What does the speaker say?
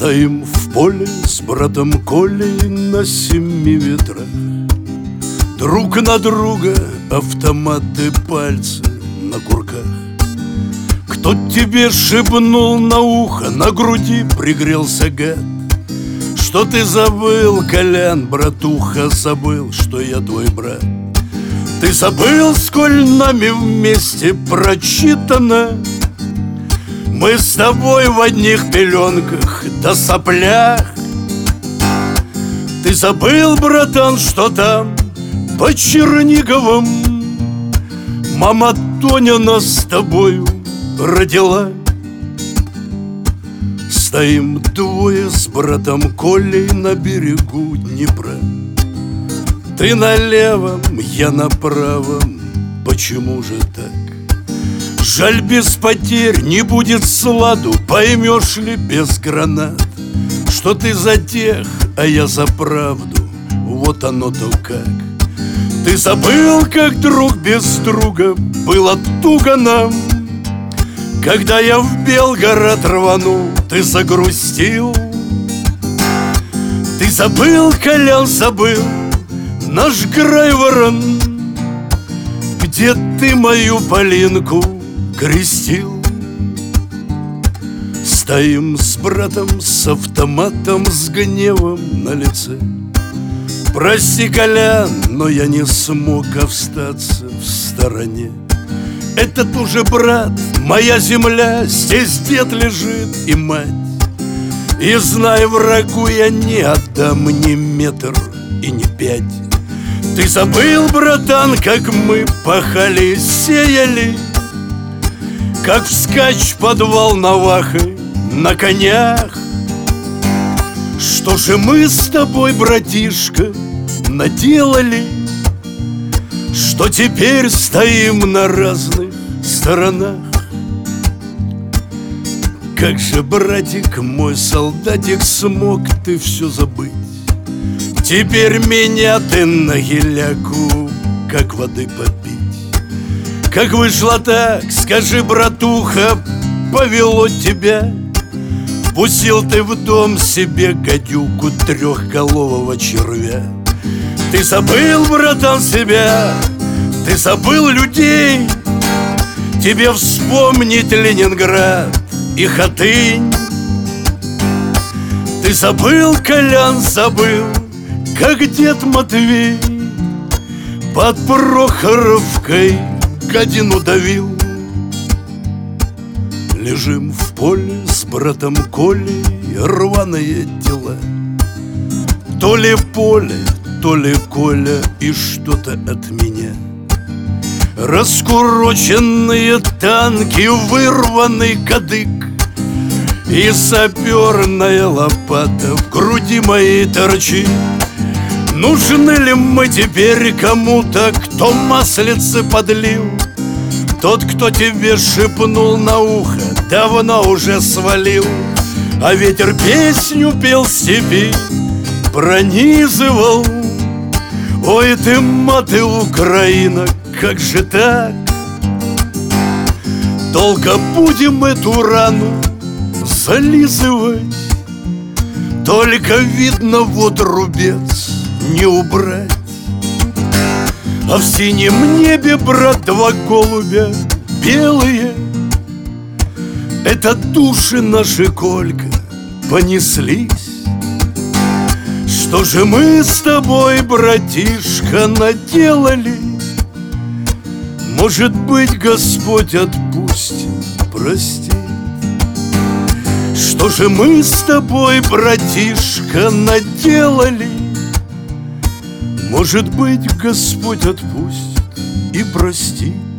Стоим в поле с братом Колей на 7 ветрах. Друг на друга автоматы, пальцы на курках. Кто тебе шепнул на ухо, на груди пригрелся гад? Что ты забыл, Колян, братуха, забыл, что я твой брат? Ты забыл, сколь нами вместе прочитано? Мы с тобой в одних пеленках да соплях. Ты забыл, братан, что там по Черниговым мама Тоня нас с тобою родила? Стоим двое с братом Колей на берегу Днепра. Ты на левом, я на правом, почему же так? Жаль, без потерь не будет сладу, поймешь ли без гранат, что ты за тех, а я за правду, вот оно-то как. Ты забыл, как друг без друга было туго нам. Когда я в Белгород рванул, ты загрустил. Ты забыл, Колян, забыл наш Грайворон, где ты мою Полинку крестил. Стоим с братом с автоматом, с гневом на лице. Прости, Колян, но я не смог остаться в стороне. Этот уже брат, моя земля, здесь дед лежит и мать. И знай, врагу я не отдам ни метр и ни 5. Ты забыл, братан, как мы пахали, сеяли, как вскачь подвал Навахой на конях. Что же мы с тобой, братишка, наделали, что теперь стоим на разных сторонах? Как же, братик мой, солдатик, смог ты все забыть? Теперь меня ты на геляку как воды попить. Как вышло так, скажи, братуха, повело тебя? Пустил ты в дом себе гадюку, трехголового червя. Ты забыл, братан, себя, ты забыл людей. Тебе вспомнить Ленинград и Хатынь. Ты забыл, Колян, забыл, как дед Матвей под Прохоровкой гадину давил. Лежим в поле с братом Колей, рваные дела. То ли поле, то ли Коля и что-то от меня. Раскуроченные танки, вырванный кадык и саперная лопата в груди моей торчит. Нужны ли мы теперь кому-то, кто маслицы подлил? Тот, кто тебе шепнул на ухо, давно уже свалил. А ветер песню пел в степи, пронизывал. Ой ты, маты, Украина, как же так? Долго будем эту рану зализывать? Только видно, вот рубец не убрать. А в синем небе, брат, два голубя белые. Это души наши, Колька, понеслись. Что же мы с тобой, братишка, наделали? Может быть, Господь отпустит, простит. Что же мы с тобой, братишка, наделали? Может быть, Господь отпустит и простит.